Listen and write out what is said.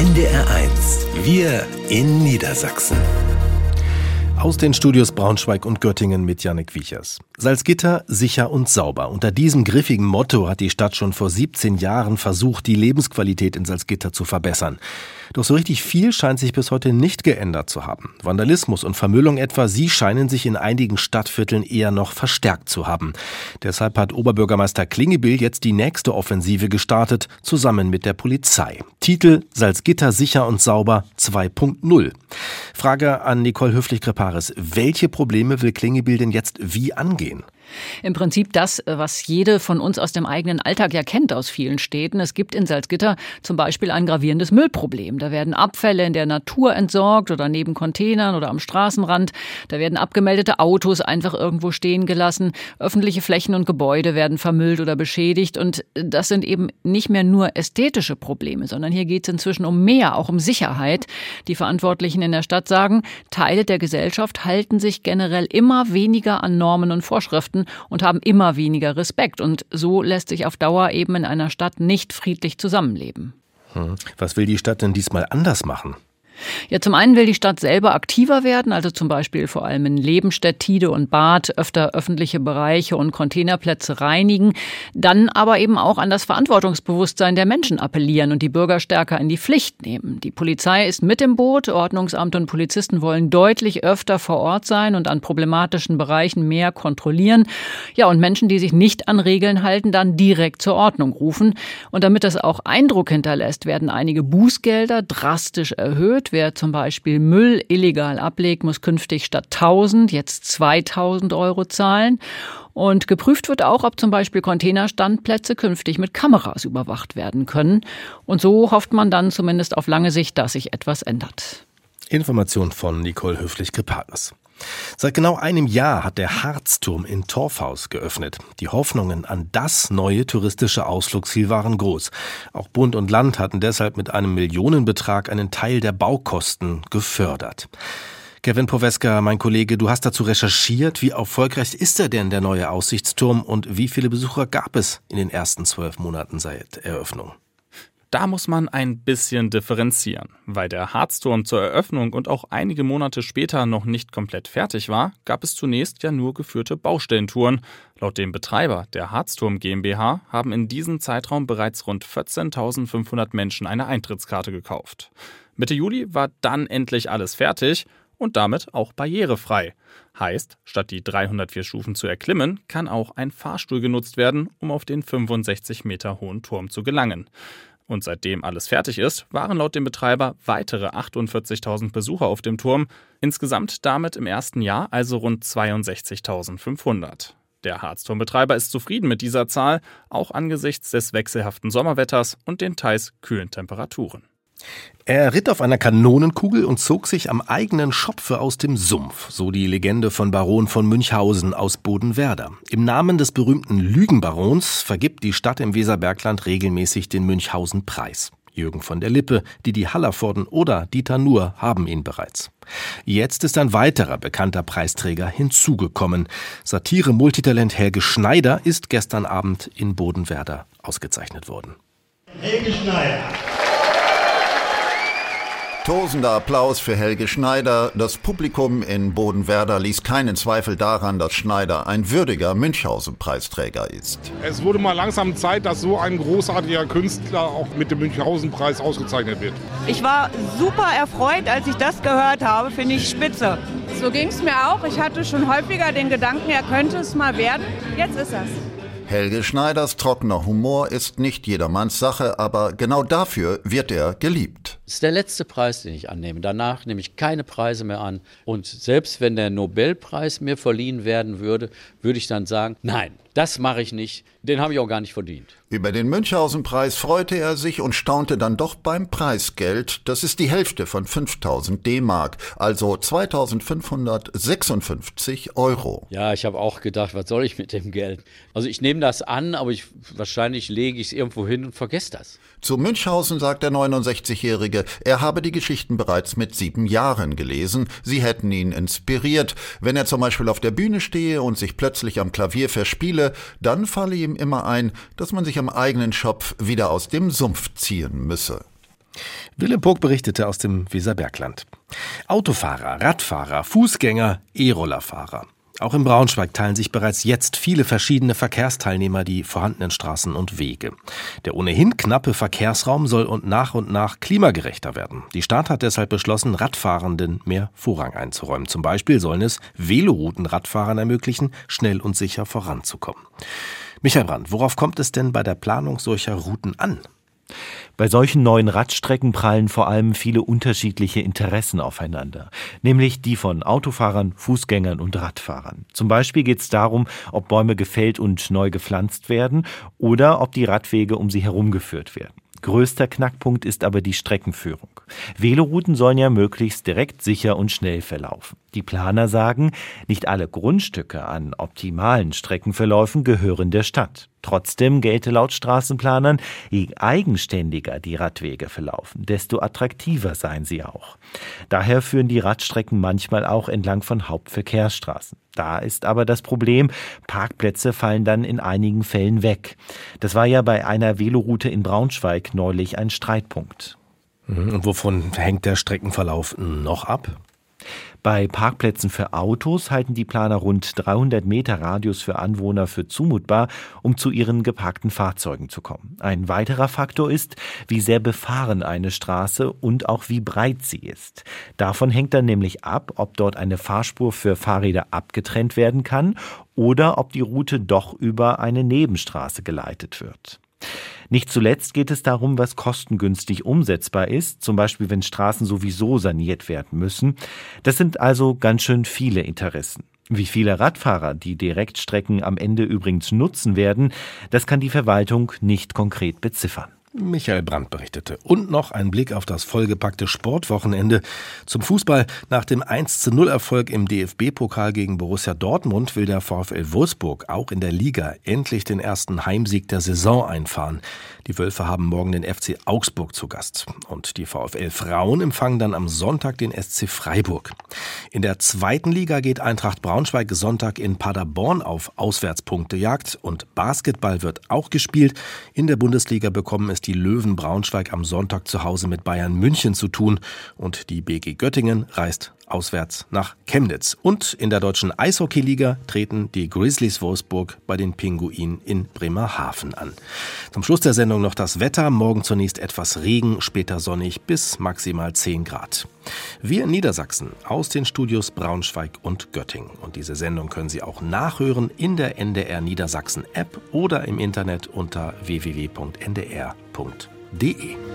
NDR1, wir in Niedersachsen. Aus den Studios Braunschweig und Göttingen mit Jannik Wiechers. Salzgitter, sicher und sauber. Unter diesem griffigen Motto hat die Stadt schon vor 17 Jahren versucht, die Lebensqualität in Salzgitter zu verbessern. Doch so richtig viel scheint sich bis heute nicht geändert zu haben. Vandalismus und Vermüllung etwa, sie scheinen sich in einigen Stadtvierteln eher noch verstärkt zu haben. Deshalb hat Oberbürgermeister Klingebill jetzt die nächste Offensive gestartet, zusammen mit der Polizei. Titel: Salzgitter sicher und sauber 2.0. Frage an Nicole Höflich-Kreparis: Welche Probleme will Klingebill denn jetzt wie angehen? Im Prinzip das, was jede von uns aus dem eigenen Alltag ja kennt aus vielen Städten. Es gibt in Salzgitter zum Beispiel ein gravierendes Müllproblem. Da werden Abfälle in der Natur entsorgt oder neben Containern oder am Straßenrand. Da werden abgemeldete Autos einfach irgendwo stehen gelassen. Öffentliche Flächen und Gebäude werden vermüllt oder beschädigt. Und das sind eben nicht mehr nur ästhetische Probleme, sondern hier geht es inzwischen um mehr, auch um Sicherheit. Die Verantwortlichen in der Stadt sagen, Teile der Gesellschaft halten sich generell immer weniger an Normen und Vorschriften und haben immer weniger Respekt. Und so lässt sich auf Dauer eben in einer Stadt nicht friedlich zusammenleben. Was will die Stadt denn diesmal anders machen? Ja, zum einen will die Stadt selber aktiver werden, also zum Beispiel vor allem in Lebenstedt, Tide und Bad öfter öffentliche Bereiche und Containerplätze reinigen, dann aber eben auch an das Verantwortungsbewusstsein der Menschen appellieren und die Bürger stärker in die Pflicht nehmen. Die Polizei ist mit im Boot, Ordnungsamt und Polizisten wollen deutlich öfter vor Ort sein und an problematischen Bereichen mehr kontrollieren. Ja, und Menschen, die sich nicht an Regeln halten, dann direkt zur Ordnung rufen. Und damit das auch Eindruck hinterlässt, werden einige Bußgelder drastisch erhöht. Wer zum Beispiel Müll illegal ablegt, muss künftig statt 1.000 jetzt 2.000 € zahlen. Und geprüft wird auch, ob zum Beispiel Containerstandplätze künftig mit Kameras überwacht werden können. Und so hofft man dann zumindest auf lange Sicht, dass sich etwas ändert. Information von Nicole Höflich-Kreparis. Seit genau einem Jahr hat der Harzturm in Torfhaus geöffnet. Die Hoffnungen an das neue touristische Ausflugsziel waren groß. Auch Bund und Land hatten deshalb mit einem Millionenbetrag einen Teil der Baukosten gefördert. Kevin Poweska, mein Kollege, du hast dazu recherchiert. Wie erfolgreich ist denn der neue Aussichtsturm und wie viele Besucher gab es in den ersten 12 Monaten seit Eröffnung? Da muss man ein bisschen differenzieren. Weil der Harzturm zur Eröffnung und auch einige Monate später noch nicht komplett fertig war, gab es zunächst ja nur geführte Baustellentouren. Laut dem Betreiber, der Harzturm GmbH, haben in diesem Zeitraum bereits rund 14.500 Menschen eine Eintrittskarte gekauft. Mitte Juli war dann endlich alles fertig und damit auch barrierefrei. Heißt, statt die 304 Stufen zu erklimmen, kann auch ein Fahrstuhl genutzt werden, um auf den 65 Meter hohen Turm zu gelangen. Und seitdem alles fertig ist, waren laut dem Betreiber weitere 48.000 Besucher auf dem Turm. Insgesamt damit im ersten Jahr also rund 62.500. Der Harzturmbetreiber ist zufrieden mit dieser Zahl, auch angesichts des wechselhaften Sommerwetters und den teils kühlen Temperaturen. Er ritt auf einer Kanonenkugel und zog sich am eigenen Schopfe aus dem Sumpf, so die Legende von Baron von Münchhausen aus Bodenwerder. Im Namen des berühmten Lügenbarons vergibt die Stadt im Weserbergland regelmäßig den Münchhausen-Preis. Jürgen von der Lippe, Didi Hallervorden oder Dieter Nuhr haben ihn bereits. Jetzt ist ein weiterer bekannter Preisträger hinzugekommen. Satire-Multitalent Helge Schneider ist gestern Abend in Bodenwerder ausgezeichnet worden. Helge Schneider. Tosender Applaus für Helge Schneider. Das Publikum in Bodenwerder ließ keinen Zweifel daran, dass Schneider ein würdiger Münchhausen-Preisträger ist. Es wurde mal langsam Zeit, dass so ein großartiger Künstler auch mit dem Münchhausen-Preis ausgezeichnet wird. Ich war super erfreut, als ich das gehört habe, finde ich spitze. So ging es mir auch. Ich hatte schon häufiger den Gedanken, er könnte es mal werden. Jetzt ist er's. Helge Schneiders trockener Humor ist nicht jedermanns Sache, aber genau dafür wird er geliebt. Das ist der letzte Preis, den ich annehme. Danach nehme ich keine Preise mehr an. Und selbst wenn der Nobelpreis mir verliehen werden würde, würde ich dann sagen, nein, das mache ich nicht. Den habe ich auch gar nicht verdient. Über den Münchhausen-Preis freute er sich und staunte dann doch beim Preisgeld. Das ist die Hälfte von 5.000 D-Mark, also 2.556 €. Ja, ich habe auch gedacht, was soll ich mit dem Geld? Also ich nehme das an, aber wahrscheinlich lege ich es irgendwo hin und vergesse das. Zu Münchhausen sagt der 69-Jährige, er habe die Geschichten bereits mit 7 Jahren gelesen. Sie hätten ihn inspiriert. Wenn er zum Beispiel auf der Bühne stehe und sich plötzlich am Klavier verspiele, dann falle ihm immer ein, dass man sich am eigenen Schopf wieder aus dem Sumpf ziehen müsse. Willem Pog berichtete aus dem Weserbergland. Autofahrer, Radfahrer, Fußgänger, E-Rollerfahrer. Auch in Braunschweig teilen sich bereits jetzt viele verschiedene Verkehrsteilnehmer die vorhandenen Straßen und Wege. Der ohnehin knappe Verkehrsraum soll nach klimagerechter werden. Die Stadt hat deshalb beschlossen, Radfahrenden mehr Vorrang einzuräumen. Zum Beispiel sollen es Velorouten Radfahrern ermöglichen, schnell und sicher voranzukommen. Michael Brandt, worauf kommt es denn bei der Planung solcher Routen an? Bei solchen neuen Radstrecken prallen vor allem viele unterschiedliche Interessen aufeinander, nämlich die von Autofahrern, Fußgängern und Radfahrern. Zum Beispiel geht es darum, ob Bäume gefällt und neu gepflanzt werden oder ob die Radwege um sie herumgeführt werden. Größter Knackpunkt ist aber die Streckenführung. Velorouten sollen ja möglichst direkt, sicher und schnell verlaufen. Die Planer sagen, nicht alle Grundstücke an optimalen Streckenverläufen gehören der Stadt. Trotzdem gelte laut Straßenplanern, je eigenständiger die Radwege verlaufen, desto attraktiver seien sie auch. Daher führen die Radstrecken manchmal auch entlang von Hauptverkehrsstraßen. Da ist aber das Problem, Parkplätze fallen dann in einigen Fällen weg. Das war ja bei einer Veloroute in Braunschweig neulich ein Streitpunkt. Und wovon hängt der Streckenverlauf noch ab? Bei Parkplätzen für Autos halten die Planer rund 300 Meter Radius für Anwohner für zumutbar, um zu ihren geparkten Fahrzeugen zu kommen. Ein weiterer Faktor ist, wie sehr befahren eine Straße und auch wie breit sie ist. Davon hängt dann nämlich ab, ob dort eine Fahrspur für Fahrräder abgetrennt werden kann oder ob die Route doch über eine Nebenstraße geleitet wird. Nicht zuletzt geht es darum, was kostengünstig umsetzbar ist, zum Beispiel wenn Straßen sowieso saniert werden müssen. Das sind also ganz schön viele Interessen. Wie viele Radfahrer die Direktstrecken am Ende übrigens nutzen werden, das kann die Verwaltung nicht konkret beziffern. Michael Brandt berichtete. Und noch ein Blick auf das vollgepackte Sportwochenende. Zum Fußball. Nach dem 1:0-Erfolg im DFB-Pokal gegen Borussia Dortmund will der VfL Wolfsburg auch in der Liga endlich den ersten Heimsieg der Saison einfahren. Die Wölfe haben morgen den FC Augsburg zu Gast. Und die VfL-Frauen empfangen dann am Sonntag den SC Freiburg. In der zweiten Liga geht Eintracht Braunschweig Sonntag in Paderborn auf Auswärtspunktejagd. Und Basketball wird auch gespielt. In der Bundesliga bekommen es die Löwen Braunschweig am Sonntag zu Hause mit Bayern München zu tun und die BG Göttingen reist auswärts nach Chemnitz. Und in der deutschen Eishockeyliga treten die Grizzlies Wolfsburg bei den Pinguinen in Bremerhaven an. Zum Schluss der Sendung noch das Wetter. Morgen zunächst etwas Regen, später sonnig bis maximal 10 Grad. Wir in Niedersachsen aus den Studios Braunschweig und Göttingen. Und diese Sendung können Sie auch nachhören in der NDR Niedersachsen App oder im Internet unter www.ndr.de.